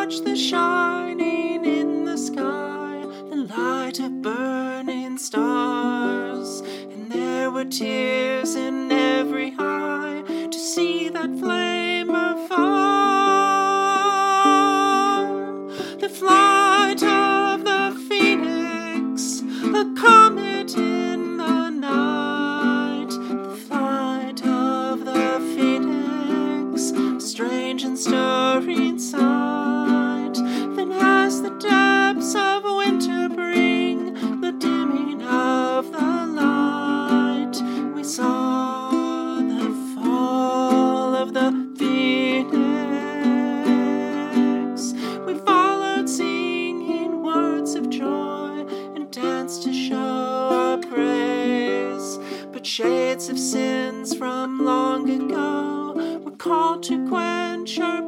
watched the shining in the sky, the light of burning stars, and there were tears in every eye to see that flame afar. The flight of the phoenix, a comet in the night. The flight of the phoenix, a strange and stirring sight. Then as the depths of winter bring the dimming of the light, we saw the fall of the phoenix. We followed singing words of joy and danced to show our praise. But shades of sins from long ago were called to quench our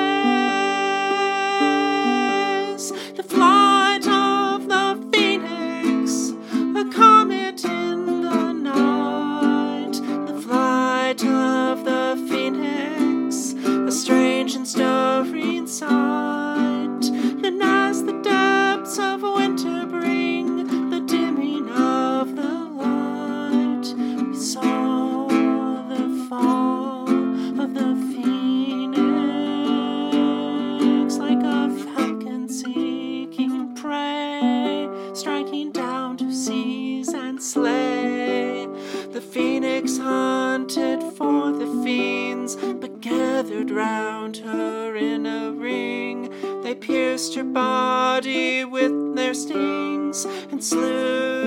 blaze. The flight of the phoenix, a comet in the night. The flight of the phoenix, a strange and stirring sight. Then as the depths of winter bring the dimming of the light, we saw the fall of the phoenix, like a falcon seeking prey, striking down to seize and slay. The phoenix hunted for the fiends, but gathered round her in a ring. They pierced her body with their stings and slew